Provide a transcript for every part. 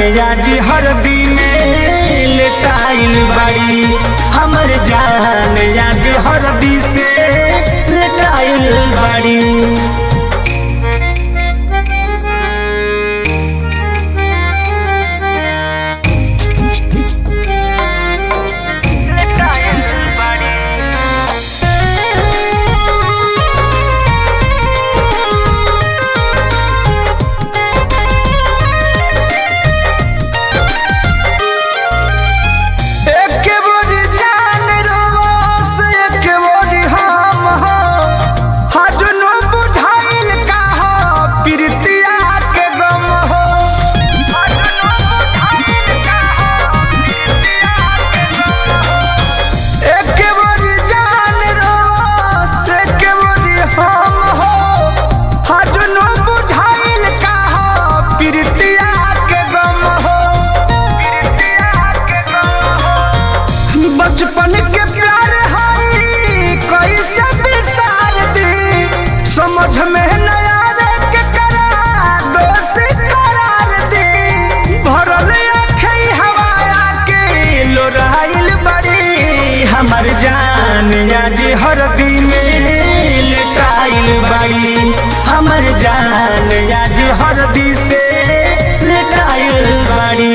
आज हरदी में लेटाइल बाड़ी। हमर जान आज हरदी से लेटाइल बाड़ी। बचपन के प्यार है कैसे बिसार दी, समझ में न आवे के करा दोषी करार दी। भरल आँखें हवाया के लोराइल बड़ी। हमर जान आज हरदी में लेटाइल बाड़ी। हमर जान आज हरदी से लेटाइल बाड़ी।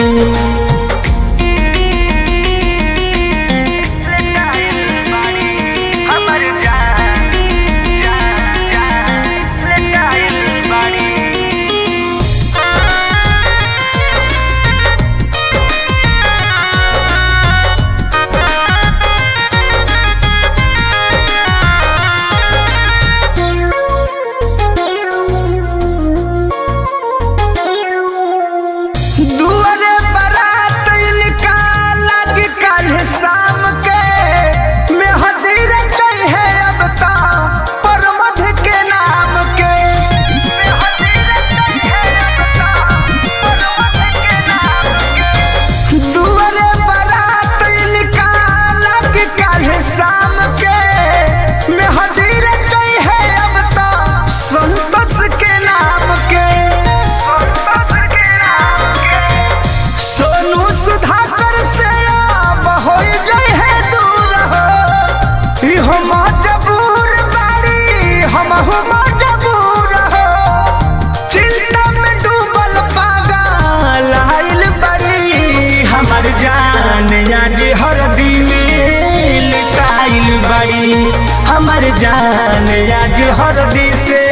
मजबूर बाड़ी हम मजबूर हो, चिंता में डूबल पागल आइल बड़ी। हमर जान आज हरदी में लेटाइल बाड़ी। हमर जान आज हरदी से